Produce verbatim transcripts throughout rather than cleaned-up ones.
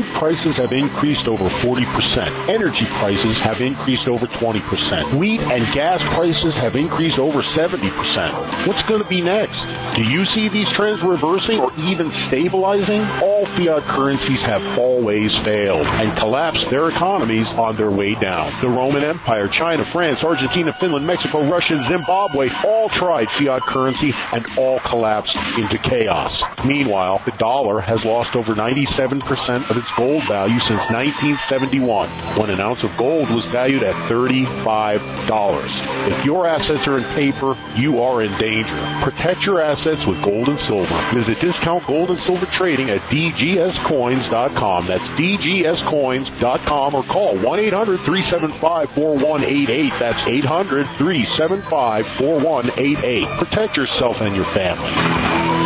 prices have increased over forty percent. Energy prices have increased over twenty percent. Wheat and gas prices have increased over seventy percent. What's going to be next? Do you see these trends reversing or even stabilizing? All fiat currencies have always failed and collapsed their economies on their way down. The Roman Empire, China, France, Argentina, Finland, Mexico, Russia, Zimbabwe all tried fiat currency and all collapsed into chaos. Meanwhile, the dollar has lost over ninety-seven percent of its gold value since nineteen seventy-one, when an ounce of gold was valued at thirty-five dollars. If your assets are in paper, you are in danger. Protect your assets with gold and silver. Visit Discount Gold and Silver Trading at d g s coins dot com. That's d g s coins dot com, or call one eight hundred three seven five four one eight eight. That's eight hundred three seven five four one eight eight. Protect yourself and your family.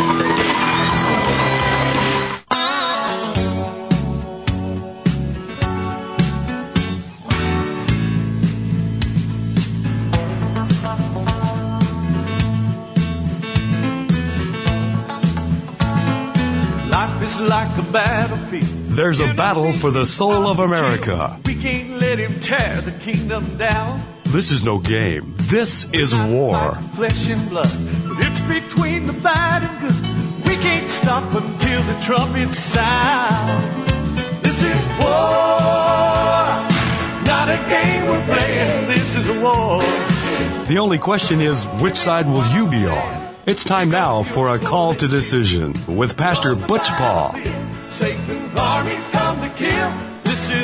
Like a battlefield. There's a battle for the soul of America. We can't let him tear the kingdom down. This is no game. This is war. Flesh and blood, but it's between the bad and good. We can't stop until the trumpet sound. This is war, not a game we're playing. This is a war. The only question is, which side will you be on? It's time now for a call to decision with Pastor Butch Paul. Satan's armies come to kill. This is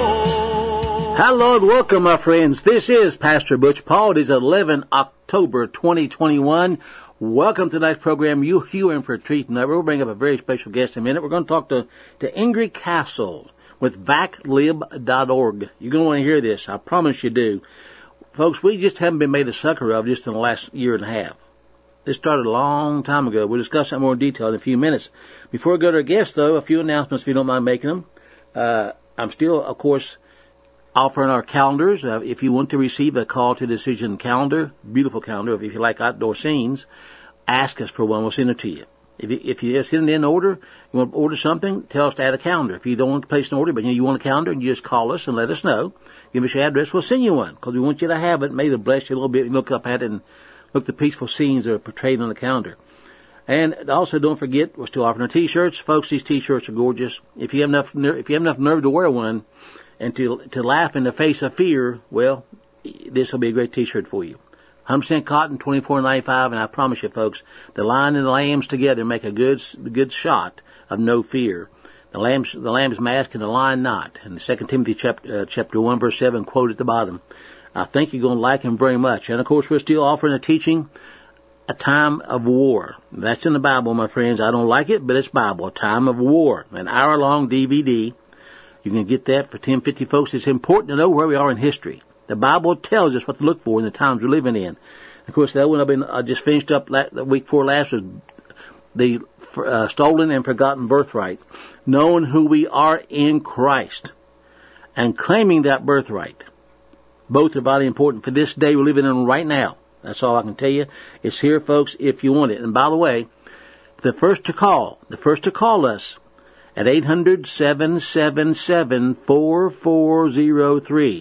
war. Hello and welcome, my friends. This is Pastor Butch Paul. It is eleven October twenty twenty-one. Welcome to tonight's program. You, you in for a treat tonight. We'll bring up a very special guest in a minute. We're going to talk to, to Ingrid Castle with vac lib dot org. You're going to want to hear this. I promise you do. Folks, we just haven't been made a sucker of just in the last year and a half. This started a long time ago. We'll discuss that more in detail in a few minutes. Before we go to our guests, though, a few announcements if you don't mind making them. Uh, I'm still, of course, offering our calendars. Uh, if you want to receive a call to decision calendar, beautiful calendar, if you like outdoor scenes, ask us for one. We'll send it to you. If you, if you send it in order, you want to order something, tell us to add a calendar. If you don't want to place an order, but you, know, you want a calendar, you just call us and let us know. Give us your address. We'll send you one because we want you to have it. Maybe it'll bless you a little bit. You look up at it and look at the peaceful scenes that are portrayed on the calendar. And also, don't forget, we're still offering our T-shirts. Folks, these T-shirts are gorgeous. If you have enough, if you have enough nerve to wear one and to to laugh in the face of fear, well, this will be a great T-shirt for you. one hundred percent cotton, twenty-four ninety-five, and I promise you, folks, the lion and the lambs together make a good good shot of no fear. The lamb's the lamb's mask and the lion not. And the Second Timothy chapter uh, chapter one verse seven quote at the bottom. I think you're going to like him very much. And, of course, we're still offering a teaching, A Time of War. That's in the Bible, my friends. I don't like it, but it's Bible. A Time of War, an hour-long D V D. You can get that for ten fifty, folks. It's important to know where we are in history. The Bible tells us what to look for in the times we're living in. Of course, that one I've been, I just finished up la- the week before last was the uh, stolen and forgotten birthright. Knowing who we are in Christ and claiming that birthright. Both are vitally important for this day we're living in right now. That's all I can tell you. It's here, folks, if you want it. And by the way, the first to call, the first to call us at eight hundred, seven seven seven, four four zero three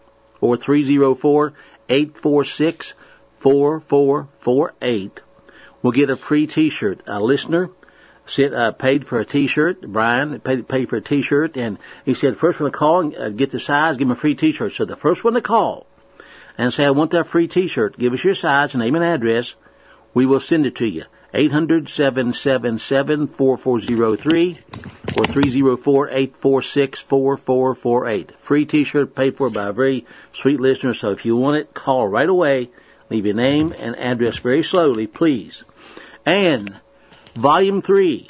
or three oh four, eight four six, four four four eight will get a free T-shirt. A listener Sit, uh, paid for a T-shirt. Brian paid, paid for a T-shirt, and he said, first one to call, uh, get the size, give him a free T-shirt. So the first one to call and say, I want that free T-shirt, give us your size, name and address, we will send it to you. eight hundred, seven seven seven, four four zero three or three oh four, eight four six, four four four eight. Free T-shirt paid for by a very sweet listener. So if you want it, call right away. Leave your name and address very slowly, please. And Volume three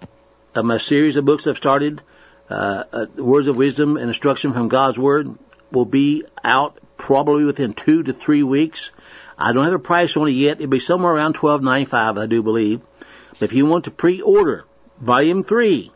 of my series of books I've started, uh, uh, Words of Wisdom and Instruction from God's Word, will be out probably within two to three weeks. I don't have a price on it yet. It'll be somewhere around twelve ninety-five, I do believe. But if you want to pre-order Volume three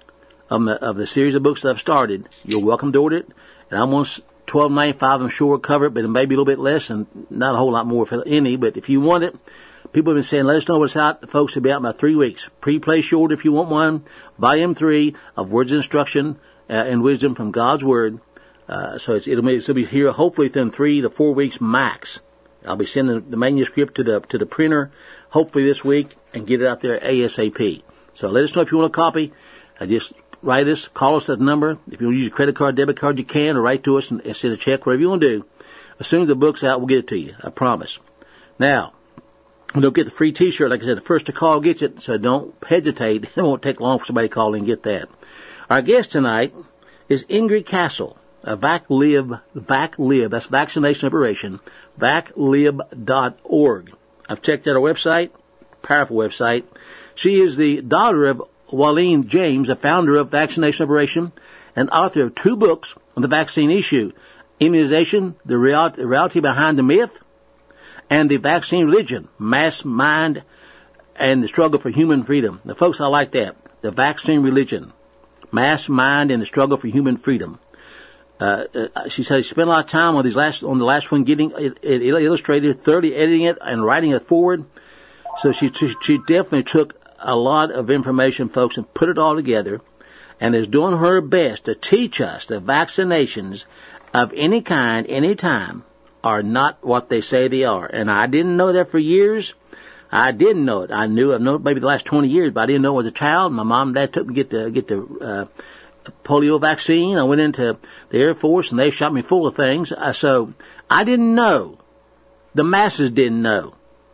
of, my, of the series of books that I've started, you're welcome to order it. And I'm on twelve ninety-five, I'm sure we'll cover it, but it may be a little bit less and not a whole lot more, if any. But if you want it, People have been saying, let us know what's out. The folks will be out in about three weeks. Pre-place your order if you want one. Volume three of Words of Instruction uh, and Wisdom from God's Word. Uh, so it's, it'll, be, it'll be here hopefully within three to four weeks max. I'll be sending the manuscript to the to the printer hopefully this week and get it out there ASAP. So let us know if you want a copy. Uh, just write us, call us at the number. If you want to use your credit card, debit card, you can, or write to us and, and send a check, whatever you want to do. As soon as the book's out, we'll get it to you. I promise. Now, don't get the free T-shirt. Like I said, the first to call gets it, so don't hesitate. It won't take long for somebody to call in and get that. Our guest tonight is Ingrid Castle, a VacLib, VacLib, that's Vaccination Liberation, vac lib dot org. I've checked out her website, powerful website. She is the daughter of Walleen James, a founder of Vaccination Liberation, and author of two books on the vaccine issue, Immunization, the Reality, the reality Behind the Myth, and the Vaccine Religion, Mass Mind, and the Struggle for Human Freedom. Now, folks, I like that. The Vaccine Religion, Mass Mind, and the Struggle for Human Freedom. Uh, uh, she said she spent a lot of time on these last, on the last one, getting it, it illustrated, thoroughly editing it, and writing it forward. So she, she she definitely took a lot of information, folks, and put it all together, and is doing her best to teach us that vaccinations of any kind, any time, are not what they say they are. And I didn't know that for years. I didn't know it. I knew, I've known it maybe the last twenty years, but I didn't know it as a child. My mom and dad took me to get the, get the, uh, polio vaccine. I went into the Air Force and they shot me full of things. Uh, so I didn't know. The masses didn't know.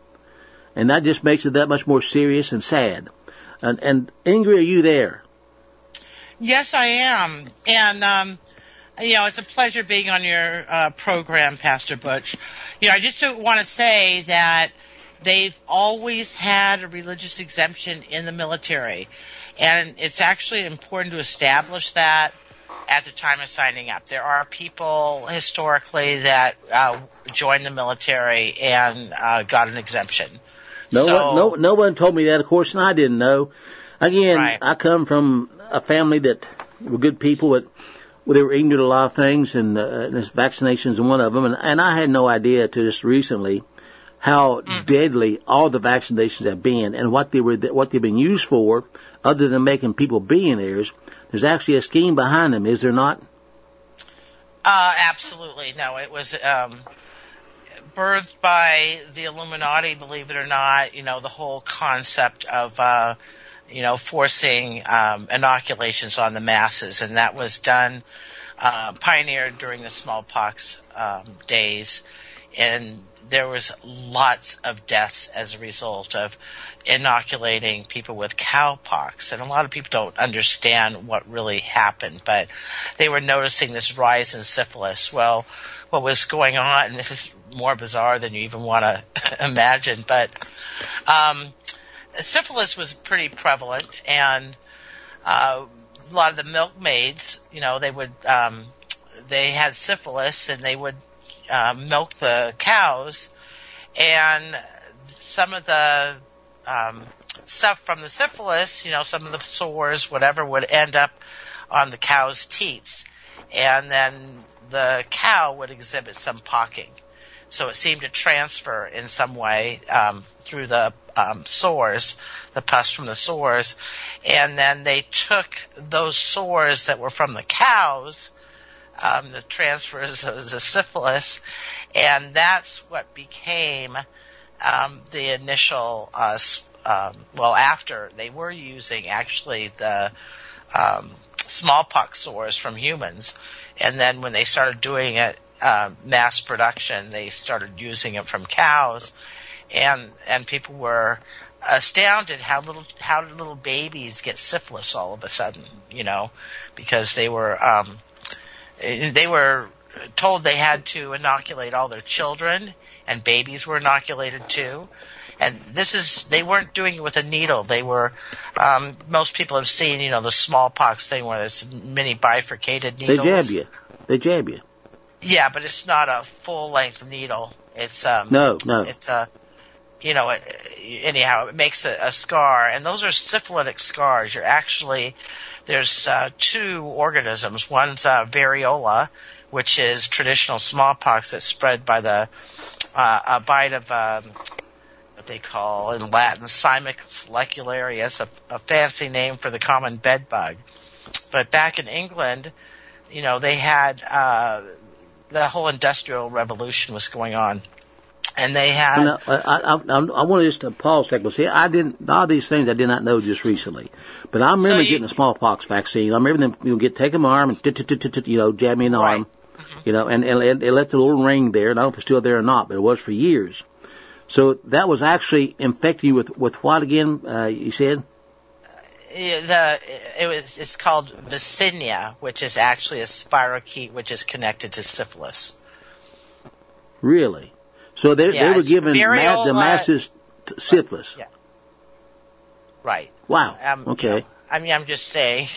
And that just makes it that much more serious and sad. And, and Ingrid, are you there? Yes, I am. And, um, you know, it's a pleasure being on your uh, program, Pastor Butch. You know, I just want to say that they've always had a religious exemption in the military. And it's actually important to establish that at the time of signing up. There are people historically that uh, joined the military and uh, got an exemption. No, so, one, no, no one told me that, of course, and I didn't know. Again, right. I come from a family that were good people, but they were ignorant of a lot of things, and, uh, and this vaccinations is one of them. And, and I had no idea to just recently how mm. deadly all the vaccinations have been and what they were, what they've been used for, other than making people billionaires. There's actually a scheme behind them, is there not? Uh, absolutely. No, it was um, birthed by the Illuminati, believe it or not. You know, the whole concept of, uh, you know, forcing um, inoculations on the masses. And that was done, uh, pioneered during the smallpox um, days. And there was lots of deaths as a result of inoculating people with cowpox. And a lot of people don't understand what really happened, but they were noticing this rise in syphilis. Well, what was going on, and this is more bizarre than you even want to imagine, but um, syphilis was pretty prevalent, and uh, a lot of the milkmaids, you know, they would, um, they had syphilis, and they would uh, milk the cows, and some of the um, stuff from the syphilis, you know, some of the sores, whatever, would end up on the cow's teats, and then the cow would exhibit some pocking. So it seemed to transfer in some way um, through the um, sores, the pus from the sores, and then they took those sores that were from the cows, um, the transfers of the syphilis, and that's what became um, the initial, uh, um, well, after they were using actually the um, smallpox sores from humans, and then when they started doing it, uh, mass production, they started using it from cows, and and people were astounded how little how did little babies get syphilis all of a sudden, you know, because they were um, they were told they had to inoculate all their children, and babies were inoculated too. And this is, they weren't doing it with a needle. They were, um, most people have seen, you know, the smallpox thing where there's many bifurcated needles. They jab you. They jab you. Yeah, but it's not a full length needle. It's, um, no, no. It's a, you know, it, anyhow, it makes a, a scar. And those are syphilitic scars. You're actually, there's, uh, two organisms. One's, uh, variola, which is traditional smallpox that's spread by the, uh, a bite of, um, what they call in Latin Cymex lecularius, a, a fancy name for the common bed bug. But back in England, you know, they had uh, the whole Industrial Revolution was going on. And they had. Now, I, I, I, I want to just pause a second. See, I didn't. A lot of these things I did not know just recently, but I remember so you, getting a smallpox vaccine. I remember them, you know, get take my arm and you know, jab me in the right. arm, mm-hmm. you know, and, and it left a little ring there. And I don't know if it's still there or not, but it was for years. So that was actually infecting you with with what again? Uh, you said. The it was it's called Vicinia, which is actually a spirochete, which is connected to syphilis. Really. So they yeah, they were given burial, mad, the masses uh, syphilis. Yeah. Right. Wow. Um, okay. You know, I mean, I'm just saying,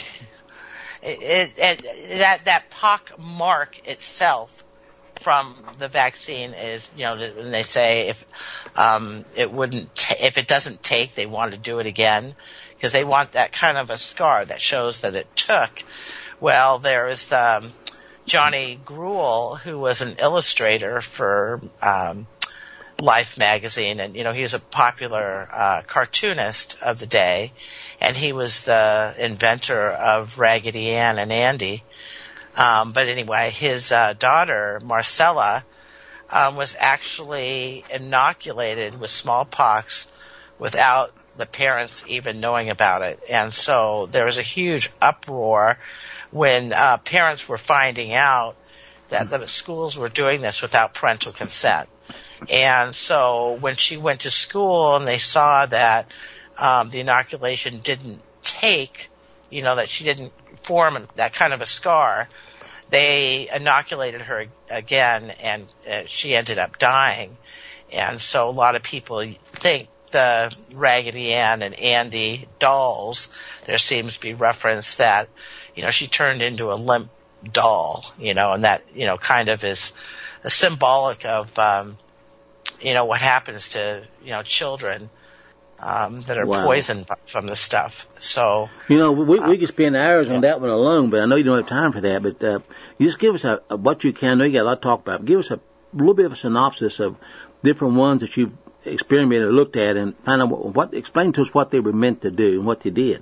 it, it, it, that that pock mark itself from the vaccine is, you know, when they say if um, it wouldn't, t- if it doesn't take, they want to do it again because they want that kind of a scar that shows that it took. Well, there is the um, Johnny Gruel, who was an illustrator for um, Life magazine, and you know he was a popular uh, cartoonist of the day, and he was the inventor of Raggedy Ann and Andy. Um, but anyway, his uh, daughter Marcella um, was actually inoculated with smallpox without the parents even knowing about it, and so there was a huge uproar when uh, parents were finding out that the schools were doing this without parental consent. And so when she went to school and they saw that um, the inoculation didn't take, you know, that she didn't form that kind of a scar, they inoculated her again, and uh, she ended up dying. And so a lot of people think the Raggedy Ann and Andy dolls, there seems to be reference that, you know, she turned into a limp doll, you know, and that, you know, kind of is a symbolic of, um, you know, what happens to, you know, children um, that are wow. poisoned from the stuff. So, you know, we, uh, we could spend hours yeah. on that one alone, but I know you don't have time for that. But uh, you just give us a, a what you can. I know you got a lot to talk about. Give us a little bit of a synopsis of different ones that you've experimented or looked at, and find out what, what explain to us what they were meant to do and what they did.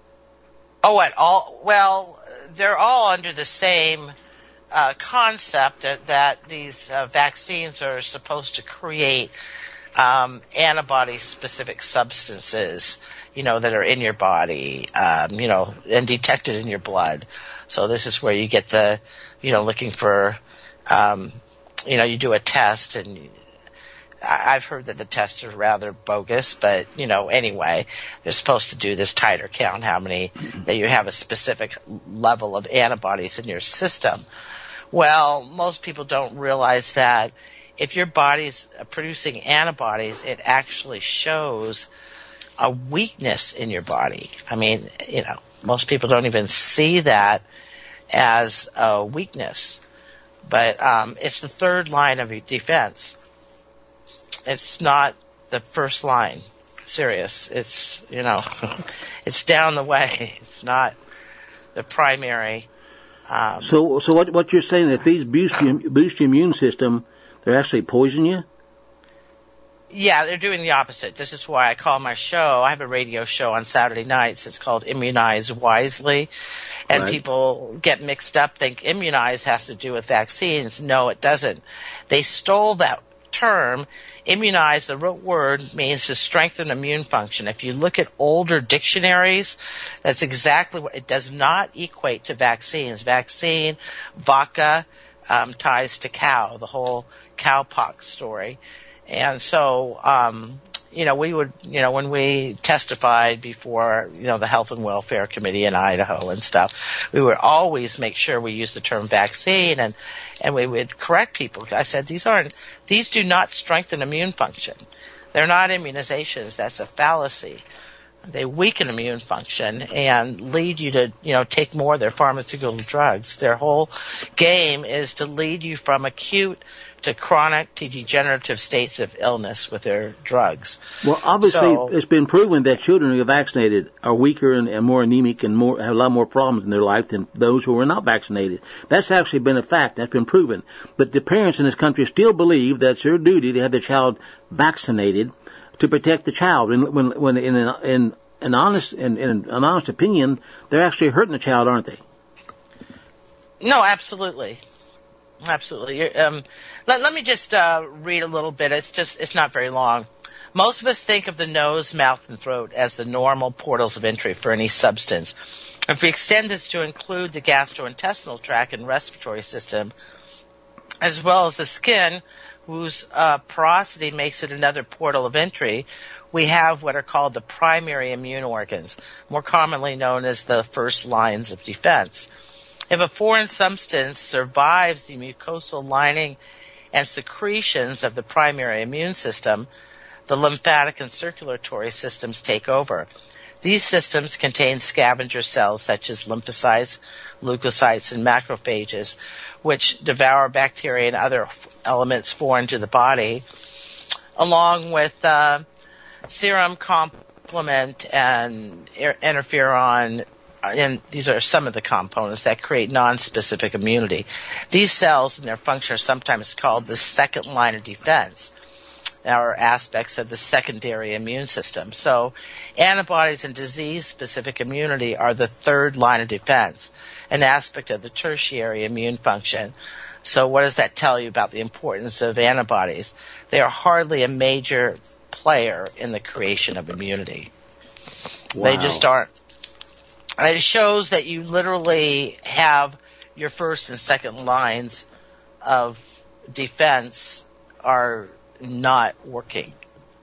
Oh, at all? Well, they're all under the same uh, concept that, that these uh, vaccines are supposed to create um, antibody-specific substances, you know, that are in your body, um, you know, and detected in your blood. So this is where you get the, you know, looking for, um, you know, you do a test, and I've heard that the tests are rather bogus, but, you know, anyway, they're supposed to do this titer count, how many, that you have a specific level of antibodies in your system. Well, most people don't realize that if your body's producing antibodies, it actually shows a weakness in your body. I mean, you know, most people don't even see that as a weakness, but um, it's the third line of defense. It's not the first line. Serious. It's, you know, it's down the way. It's not the primary. Um, so, so what what you're saying that these boost your, boost your immune system, they're actually poison you? Yeah, they're doing the opposite. This is why I call my show. I have a radio show on Saturday nights. It's called Immunize Wisely. And right. people get mixed up, think immunize has to do with vaccines. No, it doesn't. They stole that term. Immunize, the root word, means to strengthen immune function. If you look at older dictionaries, that's exactly what it does not equate to vaccines. Vaccine, vaca, um, ties to cow, the whole cowpox story. And so, um, you know, we would, you know, when we testified before, you know, the Health and Welfare Committee in Idaho and stuff, we would always make sure we use the term vaccine, and, and we would correct people. I said, these aren't, these do not strengthen immune function. They're not immunizations. That's a fallacy. They weaken immune function and lead you to, you know, take more of their pharmaceutical drugs. Their whole game is to lead you from acute to chronic to degenerative states of illness with their drugs. Well, obviously, so, it's been proven that children who are vaccinated are weaker and, and more anemic and more have a lot more problems in their life than those who are not vaccinated. That's actually been a fact. That's been proven. But the parents in this country still believe that it's their duty to have their child vaccinated to protect the child. And when, when in an, in an honest, in, in an honest opinion, they're actually hurting the child, aren't they? No, absolutely. Absolutely. Um, let, let me just uh, read a little bit. It's just, it's not very long. Most of us think of the nose, mouth, and throat as the normal portals of entry for any substance. If we extend this to include the gastrointestinal tract and respiratory system, as well as the skin, whose uh, porosity makes it another portal of entry, we have what are called the primary immune organs, more commonly known as the first lines of defense. If a foreign substance survives the mucosal lining and secretions of the primary immune system, the lymphatic and circulatory systems take over. These systems contain scavenger cells such as lymphocytes, leukocytes, and macrophages, which devour bacteria and other elements foreign to the body, along with uh, serum complement and interferon. And these are some of the components that create non-specific immunity. These cells and their function are sometimes called the second line of defense, or aspects of the secondary immune system. So antibodies and disease-specific immunity are the third line of defense, an aspect of the tertiary immune function. So what does that tell you about the importance of antibodies? They are hardly a major player in the creation of immunity. Wow. They just aren't. And it shows that you literally have your first and second lines of defense are not working.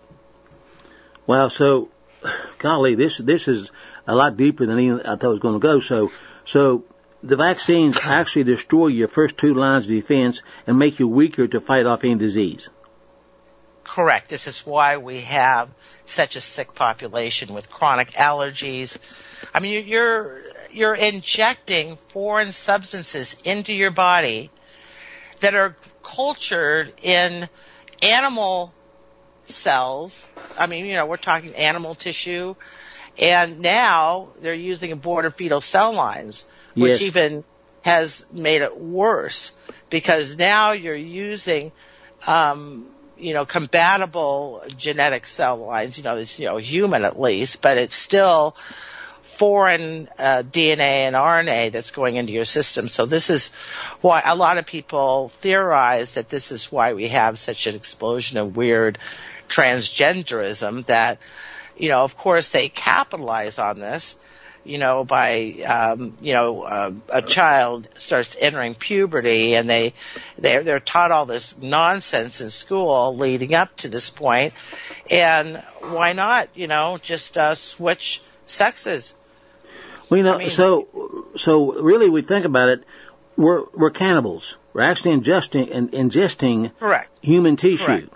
Well, so, golly, this this is a lot deeper than even I thought it was going to go. So, so the vaccines actually destroy your first two lines of defense and make you weaker to fight off any disease. Correct. This is why we have such a sick population with chronic allergies. I mean, you're you're injecting foreign substances into your body that are cultured in animal cells. I mean, you know, we're talking animal tissue, and now they're using aborted fetal cell lines, which yes. even has made it worse because now you're using, um, you know, compatible genetic cell lines. You know, it's, you know, human at least, but it's still foreign uh, D N A and R N A that's going into your system. So this is why a lot of people theorize that this is why we have such an explosion of weird transgenderism that, you know, of course they capitalize on this, you know, by, um, you know, uh, a child starts entering puberty and they, they're, they're taught all this nonsense in school leading up to this point. And why not, you know, just uh, switch sexes? Well, you know, I mean, so so really, we think about it. We're we're cannibals. We're actually ingesting and ingesting correct. human tissue. Correct.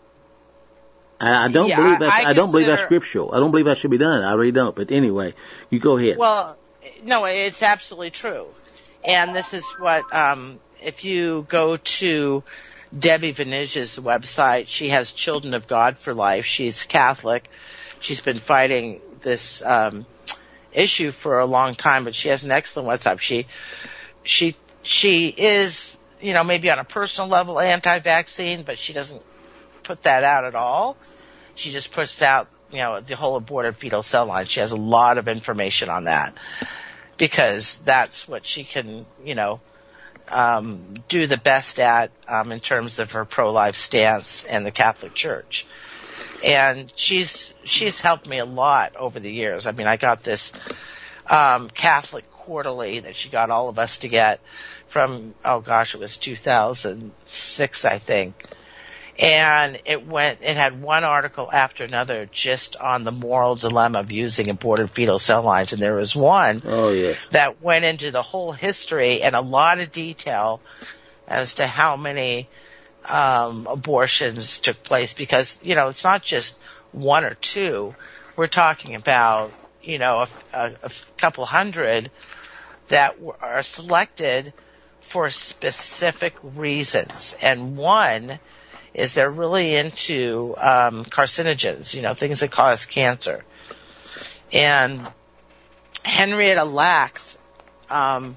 I, I don't yeah, believe that's, I, I, I don't consider, believe that's scriptural. I don't believe that should be done. I really don't. But anyway, you go ahead. Well, no, it's absolutely true. And this is what um, if you go to Debbie Vanish's website, she has Children of God for Life. She's Catholic. She's been fighting this um, issue for a long time, but she has an excellent website. She, she, she is, you know, maybe on a personal level anti-vaccine, but she doesn't put that out at all. She just puts out, you know, the whole aborted fetal cell line. She has a lot of information on that because that's what she can, you know, um, do the best at um, in terms of her pro-life stance and the Catholic Church. And she's she's helped me a lot over the years. I mean, I got this um, Catholic Quarterly that she got all of us to get from, oh gosh, it was two thousand six, I think. And it went, it had one article after another just on the moral dilemma of using aborted fetal cell lines. And there was one oh, yes. that went into the whole history and a lot of detail as to how many um, abortions took place. Because, you know, it's not just one or two. We're talking about, you know, a, a, a couple hundred that are selected for specific reasons. And one is they're really into um, carcinogens, you know, things that cause cancer. And Henrietta Lacks, um,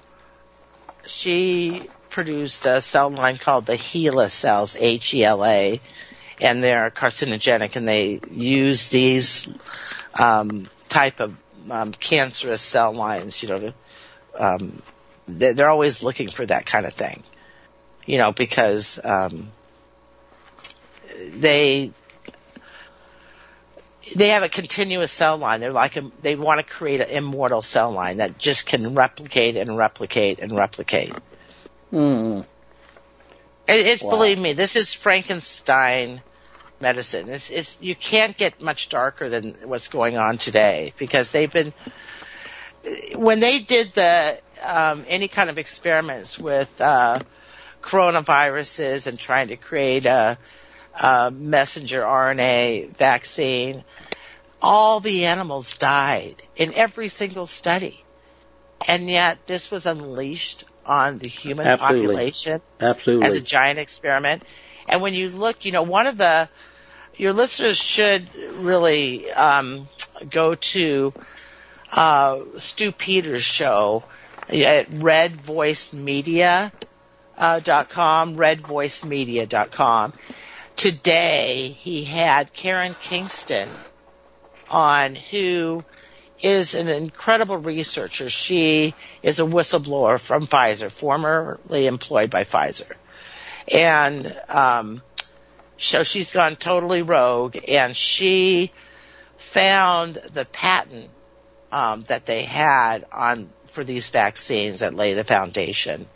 she produced a cell line called the HeLa cells, H E L A, and they're carcinogenic, and they use these um, type of um, cancerous cell lines, you know, to, um, they're, they're always looking for that kind of thing, you know, because um, they they have a continuous cell line. They're like a, they want to create an immortal cell line that just can replicate and replicate and replicate. Mm. It, it's Wow. Believe me, this is Frankenstein medicine. It's, it's you can't get much darker than what's going on today, because they've been when they did the um, any kind of experiments with uh, coronaviruses and trying to create a, a messenger R N A vaccine, all the animals died in every single study, and yet this was unleashed on the human Absolutely. population Absolutely. as a giant experiment. And when you look, you know, one of the, your listeners should really um, go to uh, Stu Peters' show at red voice media dot com, red voice media dot com. Today, he had Karen Kingston on, who is an incredible researcher. She is a whistleblower from Pfizer, formerly employed by Pfizer. And um, so she's gone totally rogue, and she found the patent um, that they had on for these vaccines that lay the foundation.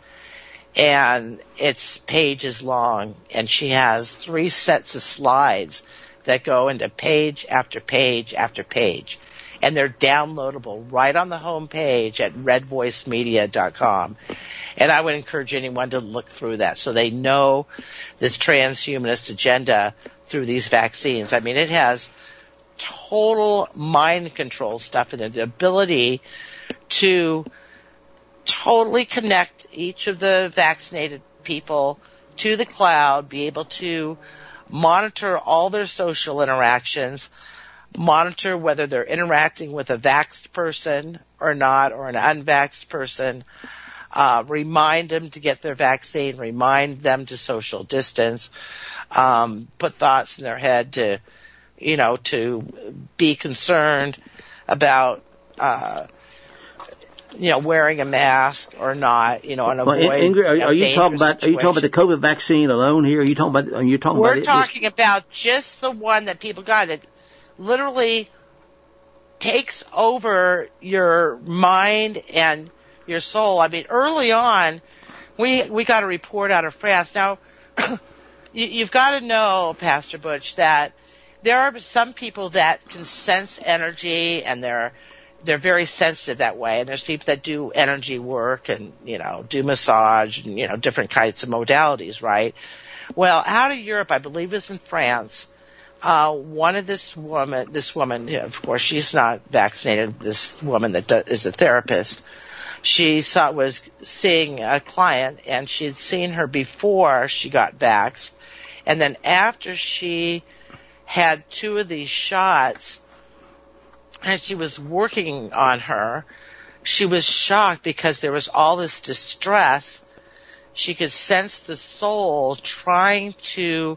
And it's pages long, and she has three sets of slides that go into page after page after page. And they're downloadable right on the home page at red voice media dot com. And I would encourage anyone to look through that so they know this transhumanist agenda through these vaccines. I mean, it has total mind control stuff in it, the ability to totally connect each of the vaccinated people to the cloud, be able to monitor all their social interactions, monitor whether they're interacting with a vaxxed person or not, or an unvaxxed person, uh, remind them to get their vaccine, remind them to social distance, um, put thoughts in their head to, you know, to be concerned about, uh, you know, wearing a mask or not, you know, and avoid. Well, Ingrid, are, are you talking about? Are you talking about the COVID vaccine alone here? Are you talking about? Are you talking We're about? We're talking it, about just the one that people got. It literally takes over your mind and your soul. I mean, early on, we we got a report out of France. Now, you, you've got to know, Pastor Butch, that there are some people that can sense energy, and they're they're very sensitive that way. And there's people that do energy work and, you know, do massage and, you know, different kinds of modalities, right? Well, out of Europe, I believe it's in France, uh, one of this woman, this woman, you know, of course, she's not vaccinated, this woman that does, is a therapist, she saw, was seeing a client, and she had seen her before she got vaxxed. And then after she had two of these shots, and she was working on her, she was shocked because there was all this distress. She could sense the soul trying to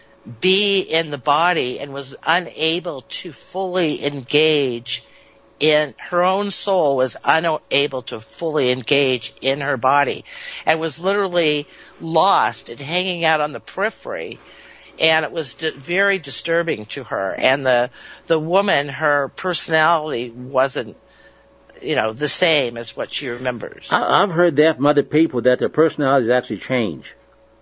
be in the body and was unable to fully engage in her own soul, was unable to fully engage in her body, and was literally lost and hanging out on the periphery. And it was di- very disturbing to her. And the the woman, her personality wasn't, you know, the same as what she remembers. I, I've heard that from other people, that their personalities actually change.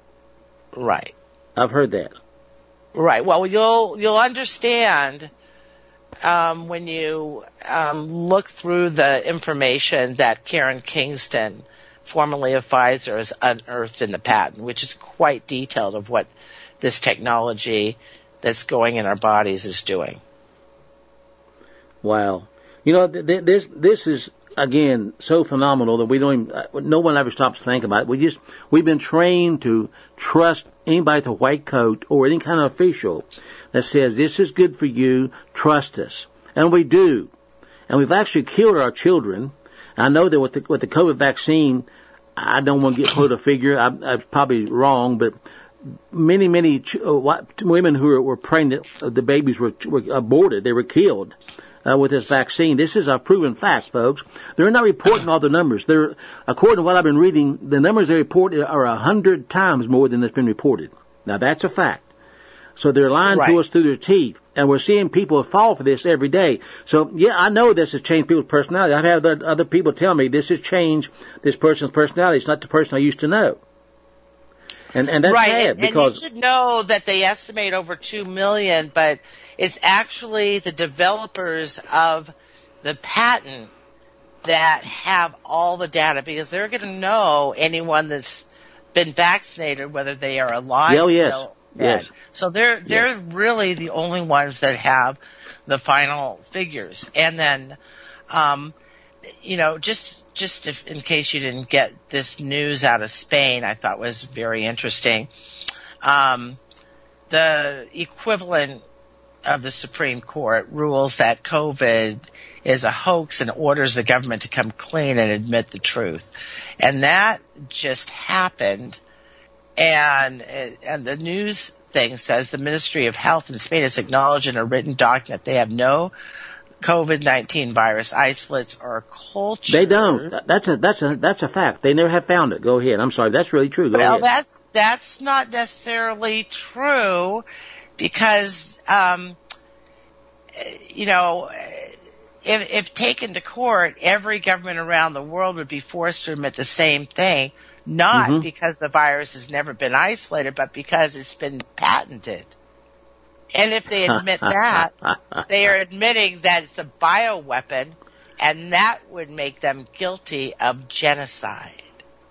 Right. I've heard that. Right. Well, you'll you'll understand um, when you um, look through the information that Karen Kingston, formerly of Pfizer, has unearthed in the patent, which is quite detailed of what this technology that's going in our bodies is doing. Wow. You know, th- th- this this is, again, so phenomenal that we don't even, uh, no one ever stops to think about it. We just, we've been trained to trust anybody with a white coat or any kind of official that says, this is good for you, trust us. And we do. And we've actually killed our children. I know that with the, with the COVID vaccine, I don't want to get put a figure, I, I'm probably wrong, but many, many ch- uh, women who were, were pregnant, uh, the babies were, were aborted. They were killed uh, with this vaccine. This is a proven fact, folks. They're not reporting all the numbers. They're, according to what I've been reading, the numbers they report are a hundred times more than that's been reported. Now, that's a fact. So they're lying right. to us through their teeth. And we're seeing people fall for this every day. So, yeah, I know this has changed people's personality. I've had other, other people tell me this has changed this person's personality. It's not the person I used to know. And, and that's right. sad and, because... And you should know that they estimate over two million, but it's actually the developers of the patent that have all the data, because they're going to know anyone that's been vaccinated, whether they are alive oh, yes. still. Yes. So they're they're yes. really the only ones that have the final figures. And then, um, you know, just just if, in case you didn't get this news out of Spain, I thought was very interesting. Um, the equivalent of the Supreme Court rules that COVID is a hoax and orders the government to come clean and admit the truth, and that just happened. And and the news thing says the Ministry of Health in Spain has acknowledged in a written document they have no COVID nineteen virus isolates or culture. They don't. That's a that's a that's a fact. They never have found it. Go ahead. I'm sorry. That's really true. Go well, ahead. that's that's not necessarily true, because um, you know, if if taken to court, every government around the world would be forced to admit the same thing. Not mm-hmm. because the virus has never been isolated, but because it's been patented. And if they admit that, they are admitting that it's a bioweapon, and that would make them guilty of genocide.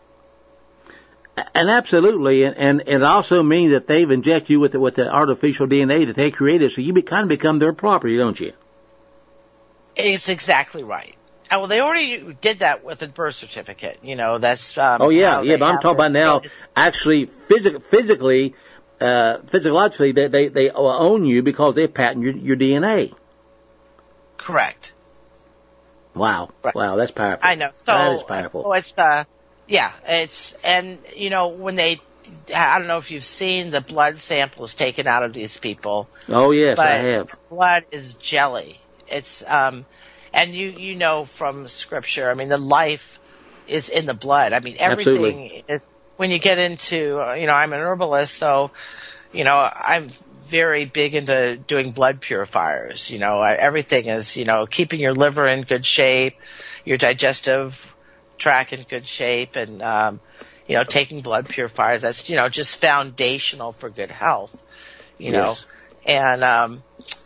And absolutely, and, and it also means that they've injected you with the, with the artificial D N A that they created, so you be, kind of become their property, don't you? It's exactly right. Well, they already did that with a birth certificate. You know, that's um, oh yeah, yeah. But I'm talking about now, actually, phys- physically, uh, physiologically, they, they they own you because they patent your, your D N A. Correct. Wow, right. Wow, that's powerful. I know. So, that is powerful. So it's uh, yeah, it's and you know when they, I don't know if you've seen the blood samples taken out of these people. Oh yes, but I have. Blood is jelly. It's um. And you, you know from Scripture, I mean, the life is in the blood. I mean, everything Absolutely. is, when you get into, uh, you know, I'm an herbalist, so, you know, I'm very big into doing blood purifiers. You know, I, everything is, you know, keeping your liver in good shape, your digestive tract in good shape, and, um, you know, taking blood purifiers. That's, you know, just foundational for good health, you know. Yes. And, um,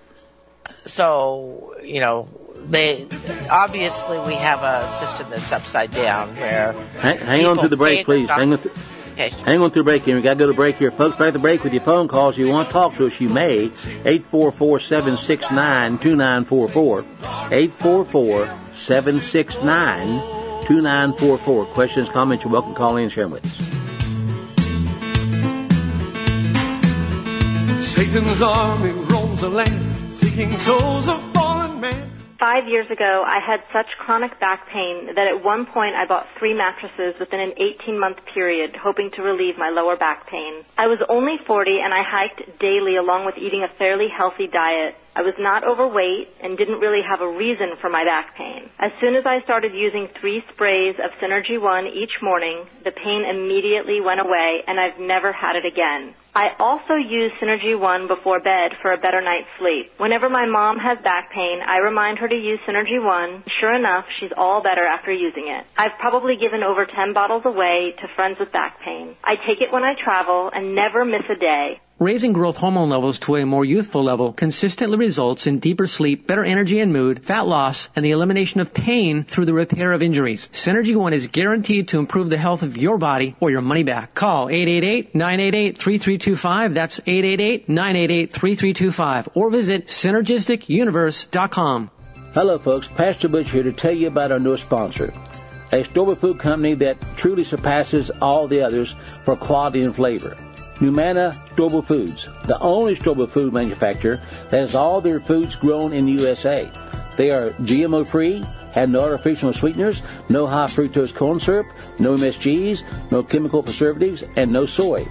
so, you know, they obviously we have a system that's upside down where hang, hang on to the break, please. Hang on, th- okay. hang on to the break here. We got to go to break here, folks. Back to the break with your phone calls. If you want to talk to us, you may. Eight four four seven six nine two nine four four. Eight four four seven six nine two nine four four. Questions, comments, you're welcome to call in and share them with us. Satan's army roams the land, seeking souls of fallen men. Five years ago, I had such chronic back pain that at one point I bought three mattresses within an eighteen-month period, hoping to relieve my lower back pain. I was only forty, and I hiked daily along with eating a fairly healthy diet. I was not overweight and didn't really have a reason for my back pain. As soon as I started using three sprays of Synergy One each morning, the pain immediately went away, and I've never had it again. I also use Synergy One before bed for a better night's sleep. Whenever my mom has back pain, I remind her to use Synergy One. Sure enough, she's all better after using it. I've probably given over ten bottles away to friends with back pain. I take it when I travel and never miss a day. Raising growth hormone levels to a more youthful level consistently results in deeper sleep, better energy and mood, fat loss, and the elimination of pain through the repair of injuries. Synergy One is guaranteed to improve the health of your body or your money back. Call eight eight eight, nine eight eight, three three two five. That's eight eight eight, nine eight eight, three three two five. Or visit synergistic universe dot com. Hello, folks. Pastor Butch here to tell you about our newest sponsor, a store food company that truly surpasses all the others for quality and flavor. Numana Storable Foods, the only storable food manufacturer that has all their foods grown in the U S A. They are G M O-free, have no artificial sweeteners, no high fructose corn syrup, no M S Gs, no chemical preservatives, and no soy.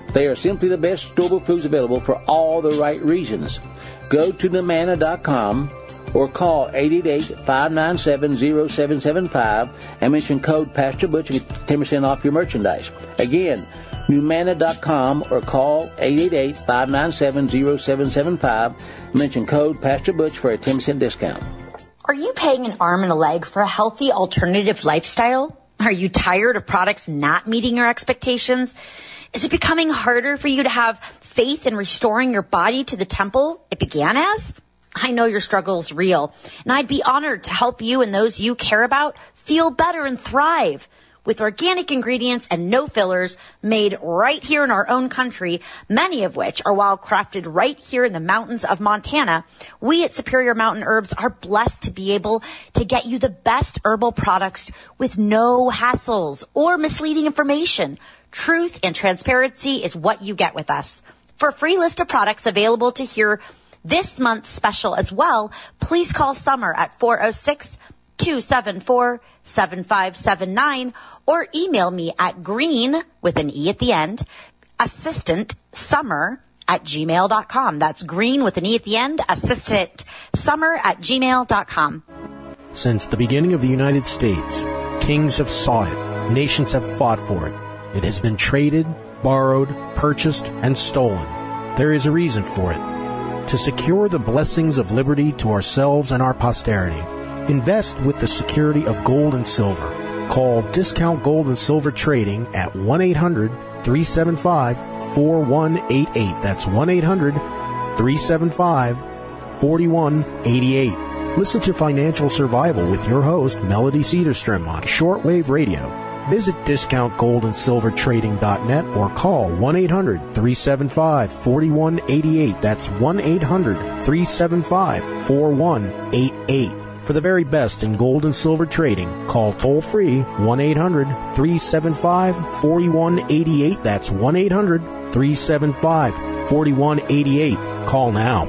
They are simply the best store-bought foods available for all the right reasons. Go to Numanna dot com or call eight eight eight, five nine seven, zero seven seven five and mention code Pastor Butch and get ten percent off your merchandise. Again, Numanna dot com or call eight eight eight, five nine seven, zero seven seven five and mention code Pastor Butch for a ten percent discount. Are you paying an arm and a leg for a healthy alternative lifestyle? Are you tired of products not meeting your expectations? Is it becoming harder for you to have faith in restoring your body to the temple it began as? I know your struggle is real, and I'd be honored to help you and those you care about feel better and thrive. With organic ingredients and no fillers made right here in our own country, many of which are wild crafted right here in the mountains of Montana, we at Superior Mountain Herbs are blessed to be able to get you the best herbal products with no hassles or misleading information. Truth and transparency is what you get with us. For a free list of products available to hear this month's special as well, please call Summer at four oh six, two seven four, seven five seven nine or email me at green, with an E at the end, assistant summer at gmail dot com. That's green with an E at the end, assistant summer at gmail dot com. Since the beginning of the United States, kings have sought it, nations have fought for it. It has been traded, borrowed, purchased, and stolen. There is a reason for it. To secure the blessings of liberty to ourselves and our posterity, invest with the security of gold and silver. Call Discount Gold and Silver Trading at one eight hundred, three seven five, four one eight eight. That's one eight hundred, three seven five, four one eight eight. Listen to Financial Survival with your host, Melody Cedarstrom, on shortwave radio. Visit discount gold and silver trading dot net or call one eight hundred, three seven five, four one eight eight. That's one eight hundred, three seven five, four one eight eight. For the very best in gold and silver trading, call toll-free one eight hundred, three seven five, four one eight eight. That's one eight hundred, three seven five, four one eight eight. Call now.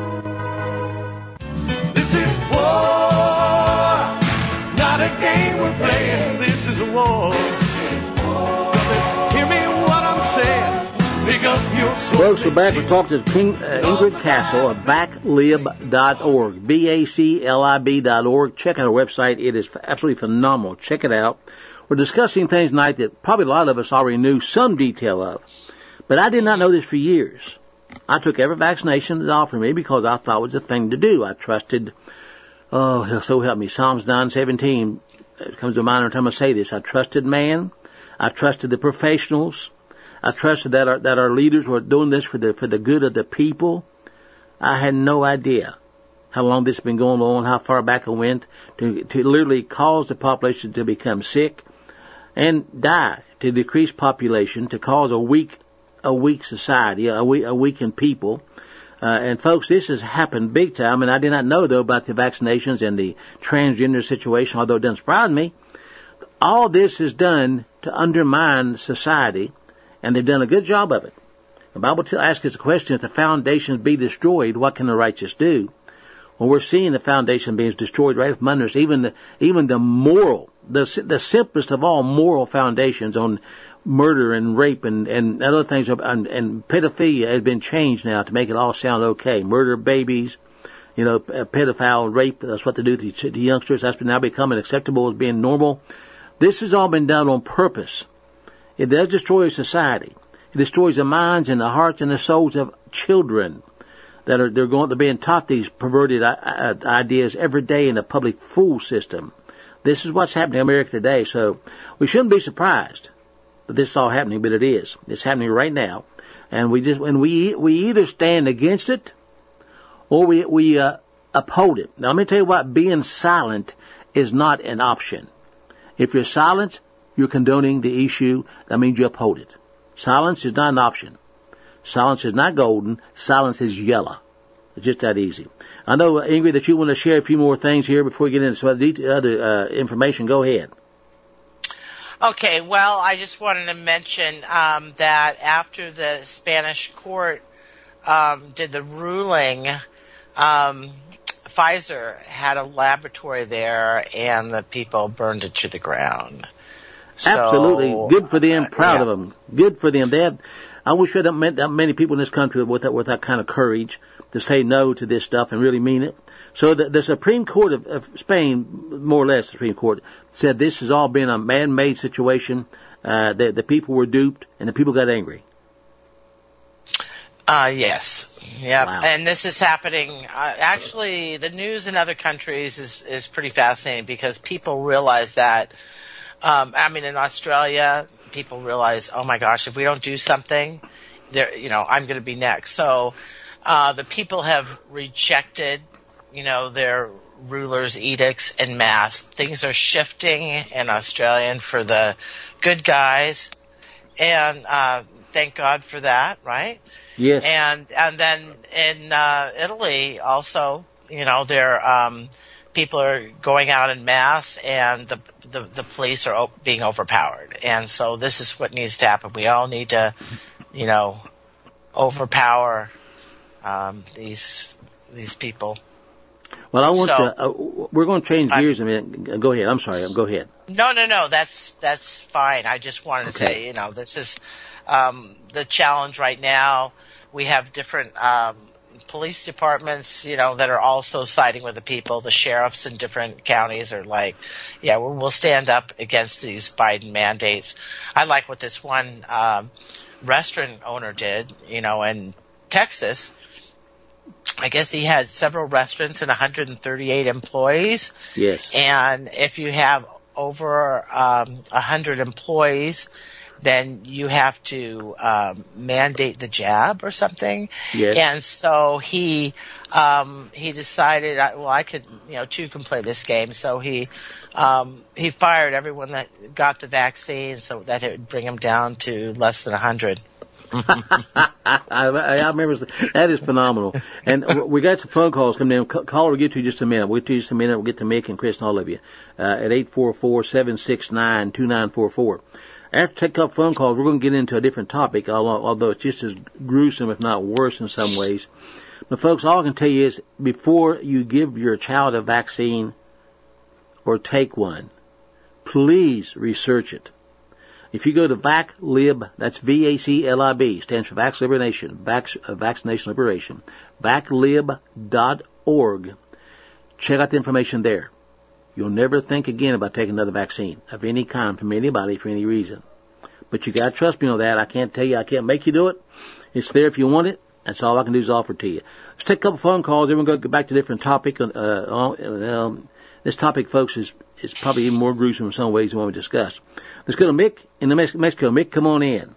This is war, not a game we're playing. This is a war. Hear me what I'm saying. Pick up your sword. Folks, we're back. We're talking to King, uh, Ingrid Castle of baclib dot org, B A C L I B dot org. Check out our website. It is absolutely phenomenal. Check it out. We're discussing things tonight that probably a lot of us already knew some detail of. But I did not know this for years. I took every vaccination that was offered me because I thought it was the thing to do. I trusted, oh, so help me, Psalms nine seventeen. It comes to mind every time I say this. I trusted man. I trusted the professionals. I trusted that our, that our leaders were doing this for the for the good of the people. I had no idea how long this has been going on, how far back I went, to to literally cause the population to become sick and die, to decrease population, to cause a weak a weak society, a weak, a weakened people. Uh, and folks, this has happened big time, and I did not know, though, about the vaccinations and the transgender situation, although it doesn't surprise me. All this is done to undermine society, and they've done a good job of it. The Bible asks us a question, if the foundations be destroyed, what can the righteous do? Well, we're seeing the foundation being destroyed right from under us, even the, even the moral, the, the simplest of all moral foundations on murder and rape and, and other things, and, and pedophilia has been changed now to make it all sound okay. Murder babies, you know, pedophile, rape, that's what they do to the youngsters. That's now becoming acceptable as being normal. This has all been done on purpose. It does destroy society. It destroys the minds and the hearts and the souls of children that are they're going to being taught these perverted ideas every day in the public school system. This is what's happening in America today. So we shouldn't be surprised that this is all happening, but it is. It's happening right now, and we just when we we either stand against it or we we uh, uphold it. Now let me tell you what: being silent is not an option. If you're silent, you're condoning the issue. That means you uphold it. Silence is not an option. Silence is not golden. Silence is yellow. It's just that easy. I know, Ingrid, that you want to share a few more things here before we get into some other, other uh, information. Go ahead. Okay, well, I just wanted to mention um, that after the Spanish court um, did the ruling, um, Pfizer had a laboratory there, and the people burned it to the ground. So, absolutely. Good for them. Proud yeah. of them. Good for them. They have, I wish we had that, that many people in this country with that, with that kind of courage to say no to this stuff and really mean it. So the, the Supreme Court of, of Spain, more or less the Supreme Court, said this has all been a man-made situation. Uh, the, the people were duped, and the people got angry. Uh, yes. Yeah. Wow. And this is happening. Uh, actually, the news in other countries is, is pretty fascinating because people realize that, um, I mean, in Australia, people realize, oh my gosh, if we don't do something, there, you know, I'm going to be next. So, uh, the people have rejected, you know, their rulers' edicts en masse. Things are shifting in Australia for the good guys. And, uh, thank God for that, right? Yes. And and then in uh, Italy also, you know, there um, people are going out en masse, and the the, the police are o- being overpowered. And so this is what needs to happen. We all need to, you know, overpower um, these these people. Well, I want so, to. Uh, we're going to change gears a minute. Go ahead. I'm sorry. Go ahead. No, no, no. That's that's fine. I just wanted to Okay. say, you know, this is um, the challenge right now. We have different um, police departments, you know, that are also siding with the people. The sheriffs in different counties are like, yeah, we'll, we'll stand up against these Biden mandates. I like what this one um, restaurant owner did, you know, in Texas. I guess he had several restaurants and one hundred thirty-eight employees. Yes. And if you have over um, one hundred employees, then you have to um, mandate the jab or something. Yes. And so he um, he decided, well, I could, you know, two can play this game. So he um, he fired everyone that got the vaccine, so that it would bring him down to less than one hundred. I, I, I remember that is phenomenal. And we got some phone calls coming in. Caller, we'll get to you just a minute. We'll get to you just a minute. We'll get to Mick and Chris and all of you uh, at eight four four, seven six nine, two nine four four. After take up phone calls, we're going to get into a different topic, although it's just as gruesome, if not worse in some ways. But folks, all I can tell you is before you give your child a vaccine or take one, please research it. If you go to VacLib, that's V A C L I B, stands for Vax Liberation, Vax, uh, Vaccination Liberation, vaclib dot org. Check out the information there. You'll never think again about taking another vaccine of any kind from anybody for any reason. But you gotta trust me on that. I can't tell you, I can't make you do it. It's there if you want it. That's all I can do is offer it to you. Let's take a couple phone calls, then we're going to go back to a different topic. Uh, um, this topic, folks, is, is probably even more gruesome in some ways than what we discussed. Let's go to Mick in New Mexico. Mick, come on in.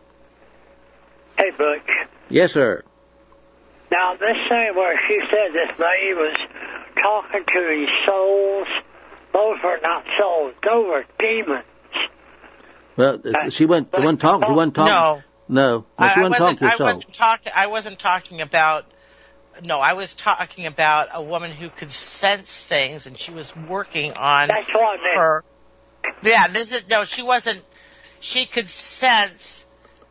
Hey, Butch. Yes, sir. Now, this thing where she said this lady was talking to these souls, those were not souls, those were demons. Well, uh, she went, she wasn't talking, she wasn't talking. No. No, no she I, wasn't I talking to a I soul. wasn't talking. I wasn't talking about. No, I was talking about a woman who could sense things, and she was working on That's what I meant. her. Yeah, this is no. She wasn't. She could sense.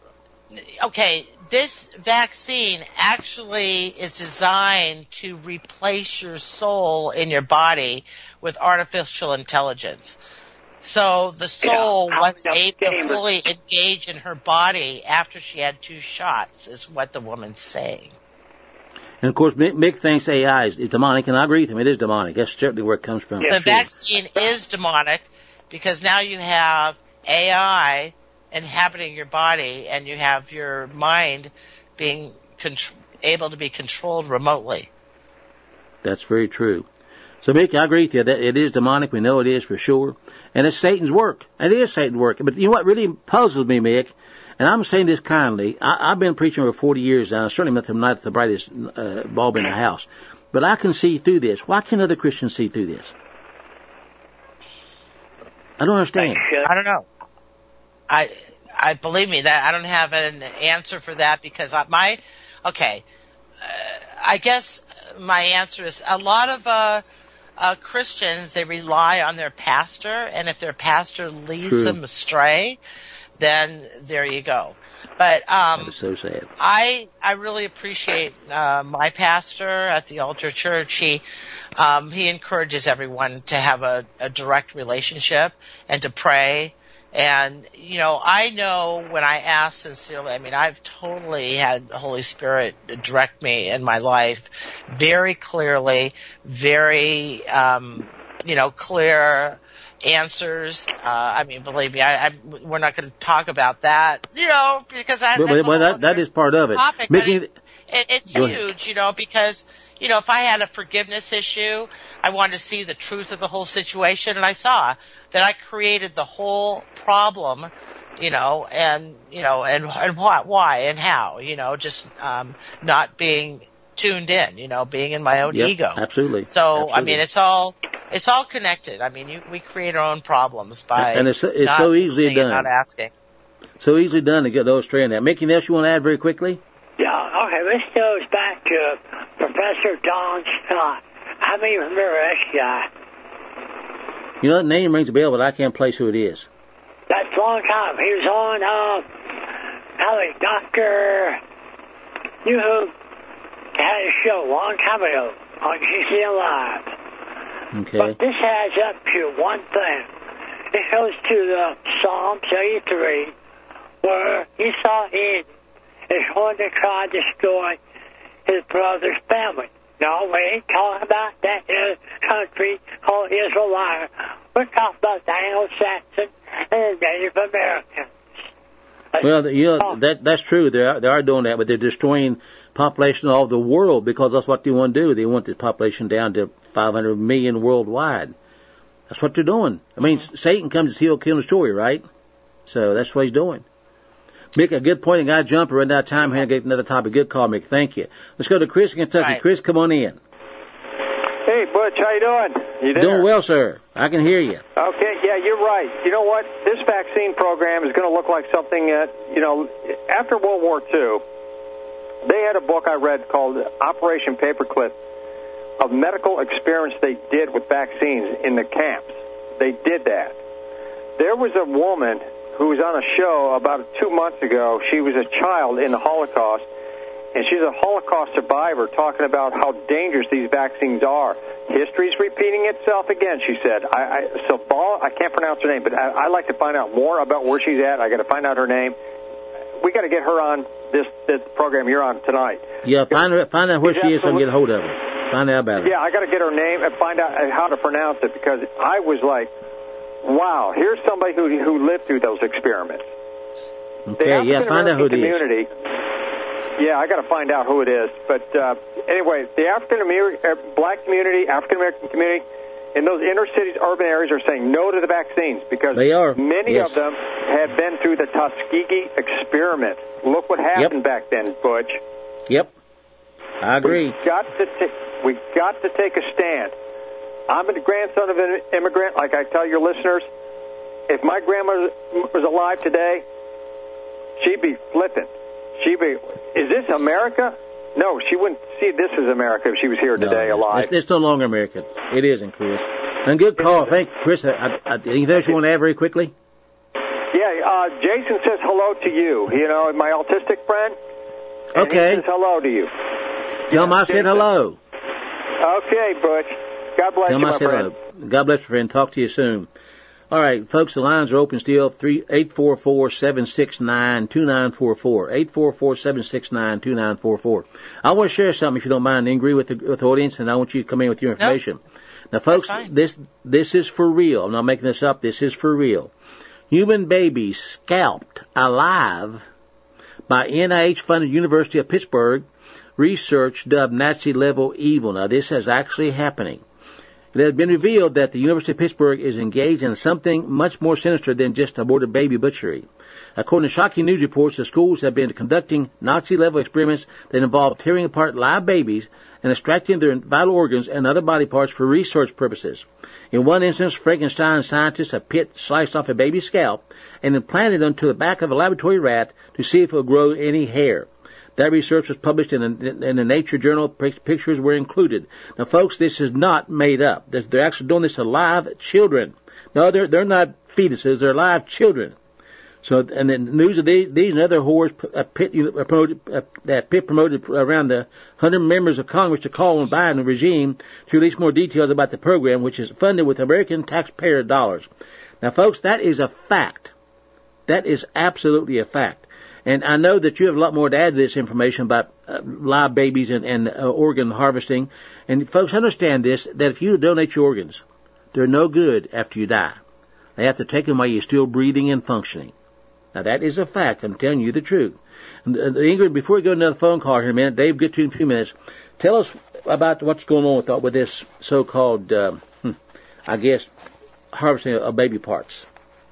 Okay, this vaccine actually is designed to replace your soul in your body with artificial intelligence. So the soul Yeah, wasn't I'm able to gaming. fully engage in her body after she had two shots, is what the woman's saying. And of course, Mick, Mick thinks A I is, is demonic, and I agree with him. It is demonic. That's certainly where it comes from. The Sure. vaccine is demonic because now you have A I inhabiting your body, and you have your mind being contr- able to be controlled remotely. That's very true. So, Mick, I agree with you. That it is demonic. We know it is for sure. And it's Satan's work. It is Satan's work. But you know what really puzzles me, Mick? And I'm saying this kindly. I, I've been preaching over forty years now. Certainly not the, not the brightest uh, bulb in the house. But I can see through this. Why can't other Christians see through this? I don't understand. I don't know. I, I believe me that I don't have an answer for that because I, my, okay, uh, I guess my answer is a lot of uh, uh, Christians, they rely on their pastor, and if their pastor leads True. them astray, then there you go. But um, That is so sad. I I really appreciate uh, my pastor at the Altar Church. He um, he encourages everyone to have a, a direct relationship and to pray And, you know, I know when I ask sincerely, I mean, I've totally had the Holy Spirit direct me in my life very clearly, very, um, you know, clear answers. Uh, I mean, believe me, I, I we're not going to talk about that, you know, because that, well, that's well, that, that is part of it. Topic, Mickey, it, it, it's Go huge, ahead. you know, because, you know, if I had a forgiveness issue, I wanted to see the truth of the whole situation, and I saw that I created the whole problem, you know, and, you know, and, and why, why and how, you know, just, um, not being tuned in, you know, being in my own yep, ego. Absolutely. So, absolutely. I mean, it's all, it's all connected. I mean, you, we create our own problems by and it's, it's not so easily listening and done. not asking. So easily done to get those straight in that. Mickey, anything else you want to add very quickly? Yeah, okay, this goes back to Professor Don Scott. I don't even remember this guy. You know, that name rings a bell, but I can't place who it is. That's a long time. He was on, uh, probably Doctor You Who had a show a long time ago on G C N Live. Okay. But this adds up to one thing. It goes to the Psalm eighty-three, where he saw Eden is going to try to destroy his brother's family. No, we ain't talking about that in a country called Israel. We're talking about the Anglo-Saxon and the Native Americans. Well, you know, that that's true. They are, they are doing that, but they're destroying population of the world because that's what they want to do. They want the population down to five hundred million worldwide. That's what they're doing. I mean, mm-hmm. Satan comes to steal, kill, and destroy, right? So that's what he's doing. Mick, a good point. A guy jumper right now. Time here. Get another topic. Good call, Mick. Thank you. Let's go to Chris in Kentucky. Right. Chris, come on in. Hey, Butch, how you doing? You there? Doing well, sir. I can hear you. Okay, yeah, you're right. You know what? This vaccine program is going to look like something that, you know, after World War Two, they had a book I read called Operation Paperclip of medical experiments they did with vaccines in the camps. They did that. There was a woman who was on a show about two months ago. She was a child in the Holocaust, and she's a Holocaust survivor talking about how dangerous these vaccines are. History's repeating itself again, she said. I, I, so, Ball, I can't pronounce her name, but I, I'd like to find out more about where she's at. I got to find out her name. We got to get her on this, this program you're on tonight. Yeah, find her, find out where she is so I can get a hold of her. Find out about her. Yeah, I got to get her name and find out how to pronounce it, because I was like, wow, here's somebody who who lived through those experiments. Okay, yeah, find out who it community, is. Yeah, I got to find out who it is. But uh, anyway, the African American, uh, black community, African American community, in those inner cities, urban areas are saying no to the vaccines because they are. Many yes. of them have been through the Tuskegee experiment. Look what happened yep. back then, Butch. Yep, I agree. We got to t- we got to take a stand. I'm a grandson of an immigrant. Like I tell your listeners, if my grandma was alive today, she'd be flippant. She'd be, is this America? No, she wouldn't see this as America if she was here today no, alive. It's, it's no longer American. It isn't, Chris. And good call. Thank you, Chris. I, I, anything else you want to add very quickly? Yeah, uh, Jason says hello to you. You know, my autistic friend. And okay. He says hello to you. Tell him I said hello. Okay, Butch. God bless Tell you, him I my said friend. hello. God bless you, friend. Talk to you soon. All right, folks, the lines are open still. Three eight four four seven six nine two nine four four. Eight four four seven six nine two nine four four. I want to share something, if you don't mind, agree with the, with the audience, and I want you to come in with your information. Nope. Now, folks, this this is for real. I'm not making this up. This is for real. Human babies scalped alive by N I H-funded University of Pittsburgh research dubbed Nazi-level evil. Now, this is actually happening. It has been revealed that the University of Pittsburgh is engaged in something much more sinister than just aborted baby butchery. According to shocking news reports, the schools have been conducting Nazi-level experiments that involve tearing apart live babies and extracting their vital organs and other body parts for research purposes. In one instance, Frankenstein scientists have pit sliced off a baby's scalp and implanted it onto the back of a laboratory rat to see if it will grow any hair. That research was published in the, in the Nature journal. Pictures were included. Now, folks, this is not made up. They're actually doing this to live children. No, they're they're not fetuses. They're live children. So, and the news of these, these and other whores uh, pit, uh, promoted, uh, that Pitt promoted around the one hundred members of Congress to call on Biden regime to release more details about the program, which is funded with American taxpayer dollars. Now, folks, that is a fact. That is absolutely a fact. And I know that you have a lot more to add to this information about uh, live babies and, and uh, organ harvesting. And folks, understand this, that if you donate your organs, they're no good after you die. They have to take them while you're still breathing and functioning. Now, that is a fact. I'm telling you the truth. And, uh, Ingrid, before we go to another phone call here in a minute, Dave, get to you in a few minutes. Tell us about what's going on with, with this so-called, uh, hmm, I guess, harvesting of baby parts.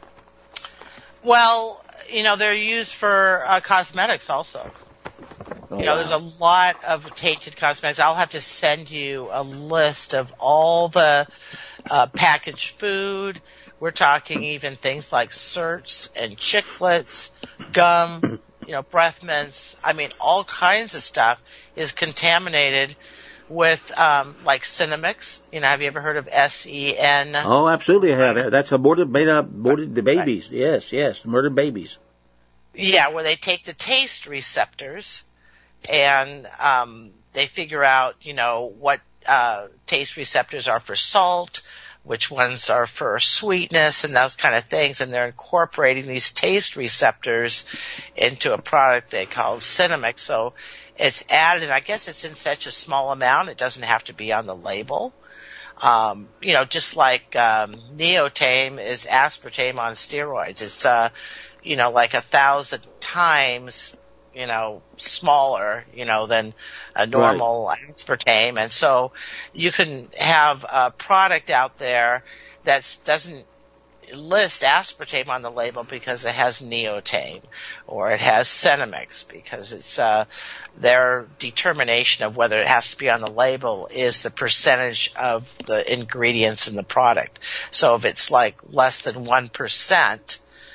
Well, you know, they're used for uh, cosmetics also. Oh, you know, wow. There's a lot of tainted cosmetics. I'll have to send you a list of all the uh, packaged food. We're talking even things like certs and chiclets, gum, you know, breath mints. I mean, all kinds of stuff is contaminated with, um, like Cinemix. You know, have you ever heard of S E N? Oh, absolutely I have. That's aborted, made up, aborted the babies. Right. Yes, yes, murdered babies. Yeah, where they take the taste receptors and, um, they figure out, you know, what, uh, taste receptors are for salt, which ones are for sweetness and those kind of things, and they're incorporating these taste receptors into a product they call Cinemix. So it's added, I guess it's in such a small amount, it doesn't have to be on the label. Um, you know, just like um, Neotame is aspartame on steroids. It's, uh, you know, like a thousand times, you know, smaller, you know, than a normal right. aspartame. And so you can have a product out there that doesn't list aspartame on the label because it has Neotame or it has Cinemix, because it's uh their determination of whether it has to be on the label is the percentage of the ingredients in the product. So if it's like less than one percent,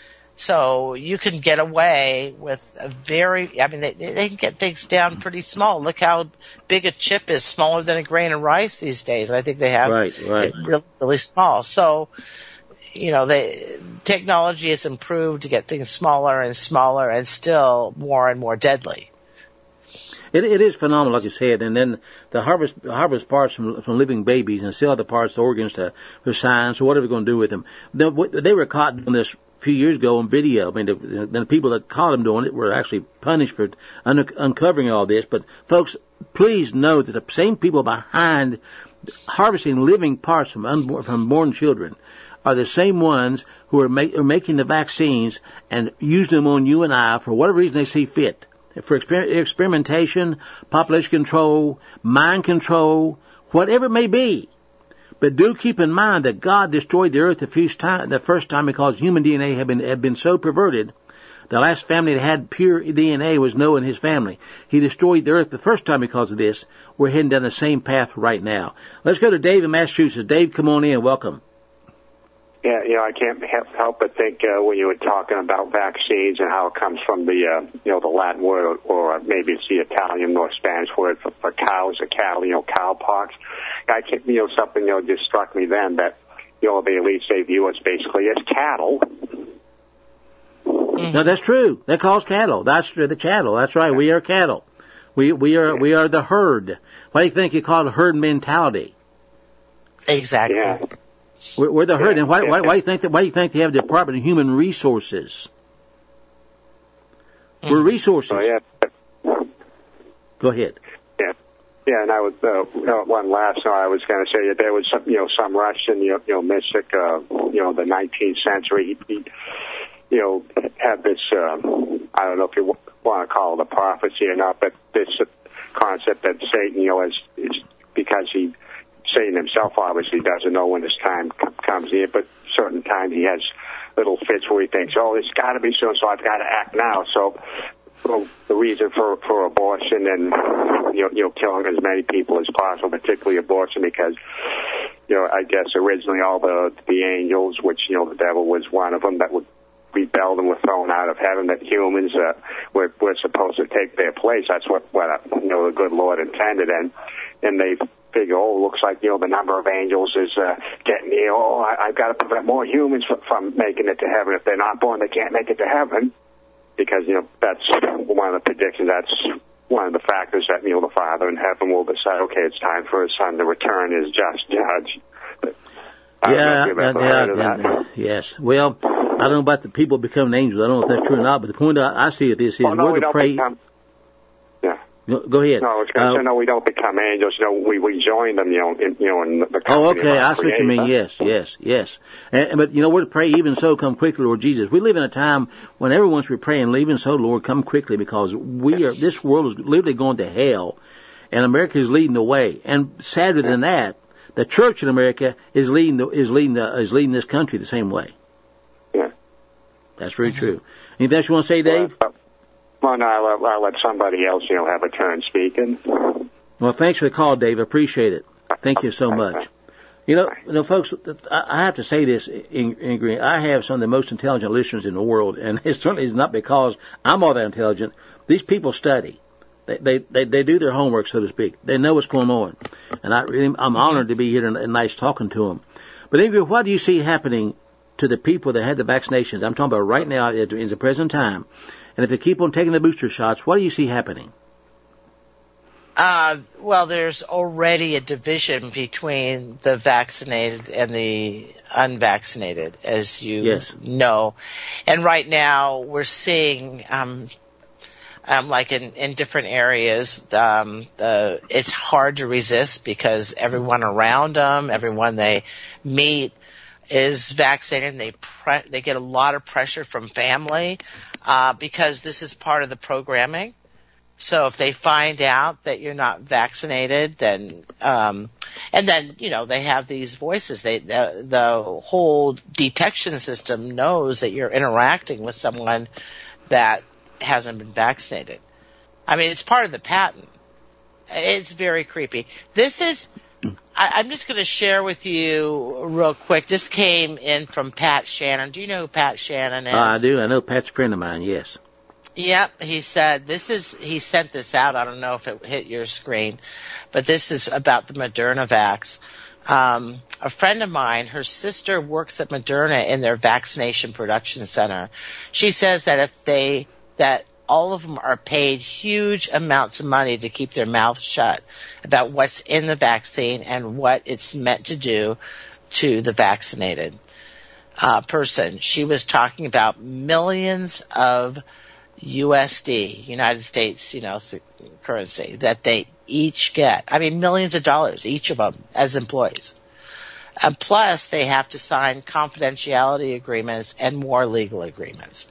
so you can get away with a very, I mean, they, they can get things down pretty small. Look how big a chip is, smaller than a grain of rice these days. I think they have right, right. it really, really small. So, you know, the technology has improved to get things smaller and smaller and still more and more deadly. It, it is phenomenal, like you said. And then the harvest harvest parts from, from living babies and sell the parts, the organs to for science or whatever they're going to do with them. They, they were caught doing this a few years ago on video. I mean, the, the people that caught them doing it were actually punished for un- uncovering all this. But folks, please know that the same people behind harvesting living parts from unborn, from born children are the same ones who are, make, are making the vaccines and using them on you and I for whatever reason they see fit. For exper- experimentation, population control, mind control, whatever it may be. But do keep in mind that God destroyed the earth the first time, the first time because human D N A had been, had been so perverted. The last family that had pure D N A was Noah and his family. He destroyed the earth the first time because of this. We're heading down the same path right now. Let's go to Dave in Massachusetts. Dave, come on in. Welcome. Yeah, you know, I can't help but think uh, when you were talking about vaccines and how it comes from the, uh, you know, the Latin word, or maybe it's the Italian or Spanish word for, for cows or cattle, you know, cowpox. I can't, you know, something, you know, just struck me then that, you know, they at least they view us basically as cattle. No, that's true. They call us cattle. That's true. The cattle. That's right. We are cattle. We we are we are the herd. Why do you think you call it herd mentality? Exactly. Yeah. We're, we're the herd, and why, why, why do you think that? Why do you think they have the Department of Human Resources? Mm. We're resources. Oh, yeah. Go ahead. Yeah, yeah. And I was uh, one last. Uh, I was going to say that there was some, you know, some Russian, you know, you know mystic, uh, you know, the nineteenth century. He, he, you know, had this. Um, I don't know if you want to call it a prophecy or not, but this concept that Satan, you know, is, is because he. Satan himself obviously doesn't know when his time c- comes in, but certain time he has little fits where he thinks, oh, it's got to be soon, so I've got to act now. So, so the reason for for abortion and you know, you know killing as many people as possible, particularly abortion, because you know I guess originally all the the angels, which you know the devil was one of them, that would rebelled and were thrown out of heaven, that humans uh, were were supposed to take their place. That's what what uh, you know the good Lord intended, and and they. Figure, oh, looks like, you know, the number of angels is uh, getting, you know, oh, I, I've got to prevent more humans from, from making it to heaven. If they're not born, they can't make it to heaven. Because, you know, that's one of the predictions. That's one of the factors that, you know, the Father in heaven will decide, okay, it's time for his Son to return as just judge. But, I don't know Yeah, if you've ever yeah, heard of yeah, that. yes. Well, I don't know about the people becoming angels. I don't know if that's true or not, but the point I, I see of this is Oh, no, we're we to don't pray. become- Yeah. Go, go ahead. No, I was going to Uh, say, no, we don't become angels. You know, we, we join them, you know, in, you know, in the company Oh, of okay. our I see what you mean. Creator. Yes, yes, yes. And, and- but you know, we're to pray. Even so, come quickly, Lord Jesus. We live in a time when everyone's praying. Even so, Lord, come quickly, because we are. This world is literally going to hell, and America is leading the way. And sadder than that, the church in America is leading the, is leading the, is leading this country the same way. Yeah. That's very true. Anything else you want to say, Dave? Well, well no, I'll, let- I'll let somebody else, you know, have a turn speaking. Well, thanks for the call, Dave. I appreciate it. Thank you so much. You know, you know, folks, I I have to say this, Ingrid. I have some of the most intelligent listeners in the world, and it certainly is not because I'm all that intelligent. These people study. They they they, they do their homework, so to speak. They know what's going on, and I really, I'm honored to be here and, and nice talking to them. But Ingrid, what do you see happening to the people that had the vaccinations? I'm talking about right now in the present time, and if they keep on taking the booster shots, what do you see happening? Uh, well, there's already a division between the vaccinated and the unvaccinated, as you Yes. know. And right now we're seeing, um, um, like in, in different areas, um, the, it's hard to resist because everyone around them, everyone they meet is vaccinated, and they pre- they get a lot of pressure from family, uh, because this is part of the programming. So if they find out that you're not vaccinated, then, um, and then, you know, they have these voices. They, the, the whole detection system knows that you're interacting with someone that hasn't been vaccinated. I mean, it's part of the patent. It's very creepy. This is, I, I'm just going to share with you real quick. This came in from Pat Shannon. Do you know who Pat Shannon is? Uh, I do. I know Pat's a friend of mine, yes. Yep, he said this is, he sent this out. I don't know if it hit your screen, but this is about the Moderna vax. Um, a friend of mine, her sister works at Moderna in their vaccination production center. She says that if they, that all of them are paid huge amounts of money to keep their mouth shut about what's in the vaccine and what it's meant to do to the vaccinated uh, person. She was talking about millions of U S D, United States, you know, currency that they each get. I mean, millions of dollars, each of them, as employees. And plus, they have to sign confidentiality agreements and more legal agreements.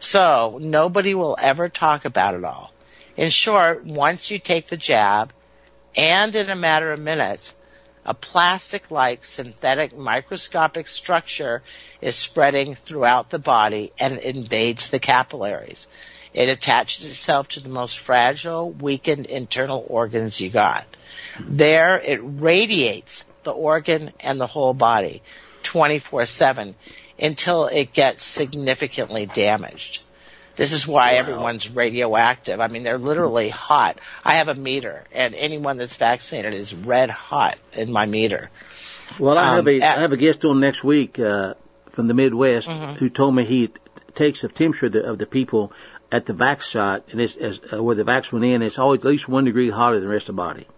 So nobody will ever talk about it all. In short, once you take the jab, and in a matter of minutes, a plastic-like synthetic microscopic structure is spreading throughout the body and it invades the capillaries. It attaches itself to the most fragile, weakened internal organs you got. There, it radiates the organ and the whole body twenty-four seven until it gets significantly damaged. This is why wow. everyone's radioactive. I mean, they're literally hot. I have a meter, and anyone that's vaccinated is red hot in my meter. Well, I have Um, a at- I have a guest on next week uh, from the Midwest Mhm. who told me he t- takes the temperature of the, of the people at the vax shot, and it's as, uh, where the vax went in. It's always at least one degree hotter than the rest of the body.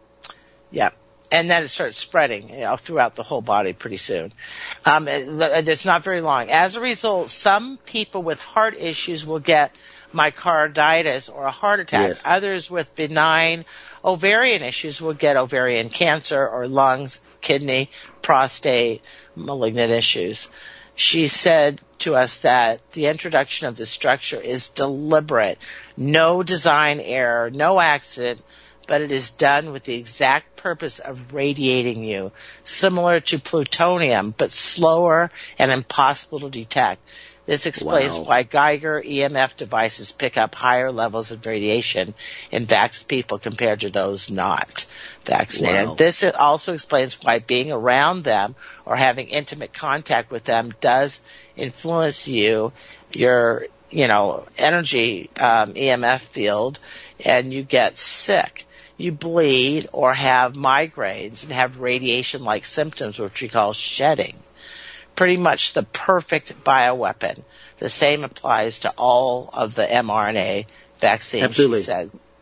Yeah. And then it starts spreading, you know, throughout the whole body pretty soon. Um, it, it's not very long. As a result, some people with heart issues will get myocarditis or a heart attack. Yes. Others with benign ovarian issues will get ovarian cancer or lungs, kidney, prostate, malignant issues. She said to us that the introduction of the structure is deliberate, no design error, no accident, but it is done with the exact purpose of radiating you, similar to plutonium, but slower and impossible to detect. This explains Wow. why Geiger E M F devices pick up higher levels of radiation in vaxxed people compared to those not vaccinated. Wow. This also explains why being around them or having intimate contact with them does influence you, your, you know, energy um, E M F field, and you get sick. You bleed or have migraines and have radiation-like symptoms, which we call shedding. Pretty much the perfect bioweapon. The same applies to all of the mRNA vaccines, Absolutely. she says.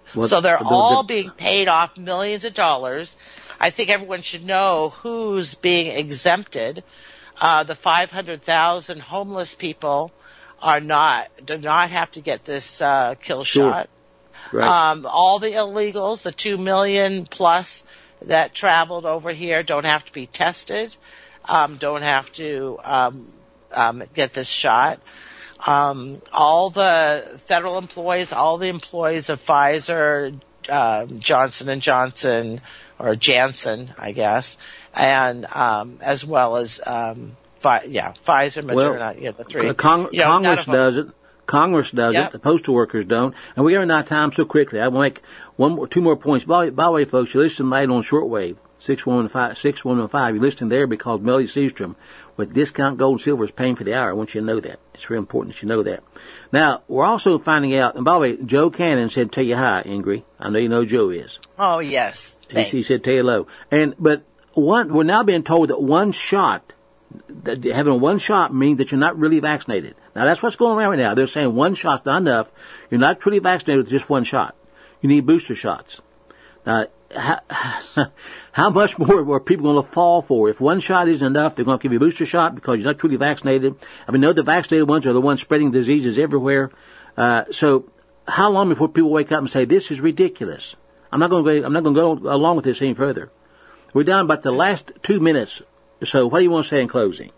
Well, so they're the, the, all being paid off millions of dollars. I think everyone should know who's being exempted. Uh, the five hundred thousand homeless people are not, do not have to get this, uh, kill sure. shot. Right. Um, all the illegals, the two million plus that traveled over here don't have to be tested, um, don't have to, um, um, get this shot. Um, all the federal employees, all the employees of Pfizer, uh, Johnson and Johnson, or Janssen, I guess, and, um, as well as, um, Fi- yeah, Pfizer, Moderna, well, you know, the three. Con- you know, Congress does it. Congress does yep. it. The postal workers don't. And we're running out of time so quickly. I want to make one more, two more points. By, by the way, folks, you're listening live on shortwave, six one one five. You're listening there because Melody Seastrom with Discount Gold and Silver is paying for the hour. I want you to know that. It's very important that you know that. Now, we're also finding out, and by the way, Joe Cannon said, tell you hi, Ingrid. I know you know who Joe is. Oh, yes. He, he said, tell you hello. And, but one, we're now being told that one shot, that having one shot means that you're not really vaccinated. Now, that's what's going around right now. They're saying one shot's not enough. You're not truly vaccinated with just one shot. You need booster shots. Now, how, how much more are people going to fall for? If one shot isn't enough, they're going to give you a booster shot because you're not truly vaccinated. I mean, know the vaccinated ones are the ones spreading diseases everywhere. Uh, so, how long before people wake up and say, this is ridiculous? I'm not going to go, I'm not going to go along with this any further. We're down about the last two minutes. So what do you want to say in closing?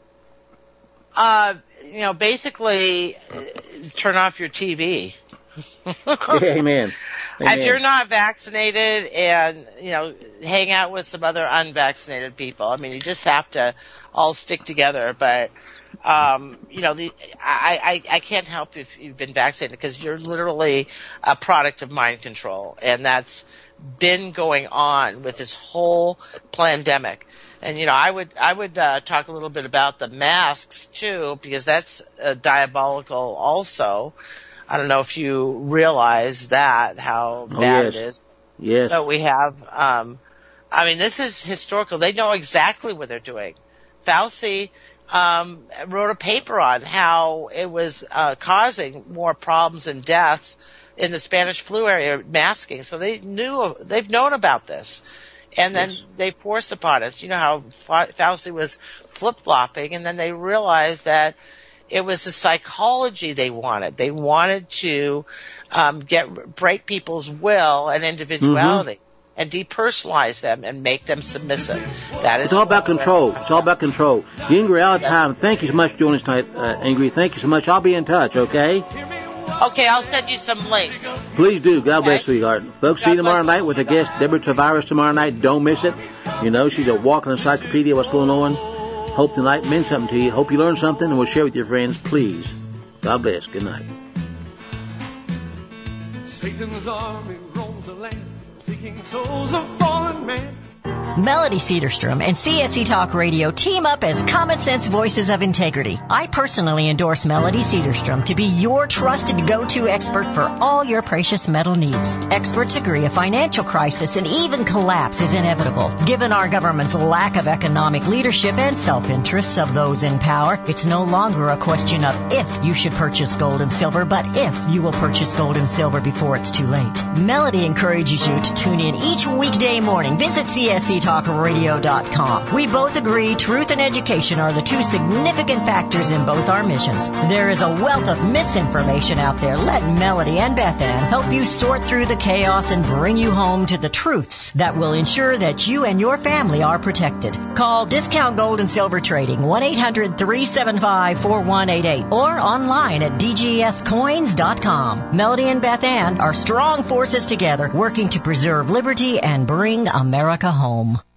Uh, you know, basically, uh, turn off your T V. Yeah, amen. Amen. If you're not vaccinated and, you know, hang out with some other unvaccinated people, I mean, you just have to all stick together. But, um, you know, the, I, I, I can't help if you've been vaccinated because you're literally a product of mind control. And that's been going on with this whole pandemic. And, you know, I would, I would, uh, talk a little bit about the masks too, because that's uh, diabolical also. I don't know if you realize that, how oh, bad yes. it is. Yes. So we have, um, I mean, this is historical. They know exactly what they're doing. Fauci, um, wrote a paper on how it was, uh, causing more problems and deaths in the Spanish flu area, masking. So they knew, they've known about this. And then yes. they forced upon us. You know how Fauci was flip-flopping, and then they realized that it was the psychology they wanted. They wanted to um, get break people's will and individuality mm-hmm. and depersonalize them and make them submissive. That is it's all about control. It's all about control. Ingrid, out of time. Thank you so much for joining us tonight, uh, Ingrid. Thank you so much. I'll be in touch, okay? Okay, I'll send you some links. Please do. God bless, okay. sweetheart. Folks, God see you tomorrow you. night with a guest, Deborah Tavares, tomorrow night. Don't miss it. You know, she's a walking encyclopedia of what's going on. Hope tonight meant something to you. Hope you learned something, and we'll share with your friends. Please. God bless. Good night. Satan's army roams the land, seeking souls of fallen man. Melody Cedarstrom and C S C Talk Radio team up as common sense voices of integrity. I personally endorse Melody Cedarstrom to be your trusted go-to expert for all your precious metal needs. Experts agree a financial crisis and even collapse is inevitable. Given our government's lack of economic leadership and self-interests of those in power, it's no longer a question of if you should purchase gold and silver, but if you will purchase gold and silver before it's too late. Melody encourages you to tune in each weekday morning. Visit C S C Talk Radio dot com. We both agree truth and education are the two significant factors in both our missions. There is a wealth of misinformation out there. Let Melody and Beth Ann help you sort through the chaos and bring you home to the truths that will ensure that you and your family are protected. Call Discount Gold and Silver Trading, one eight hundred three seven five four one eight eight, or online at D G S coins dot com. Melody and Beth Ann are strong forces together working to preserve liberty and bring America home.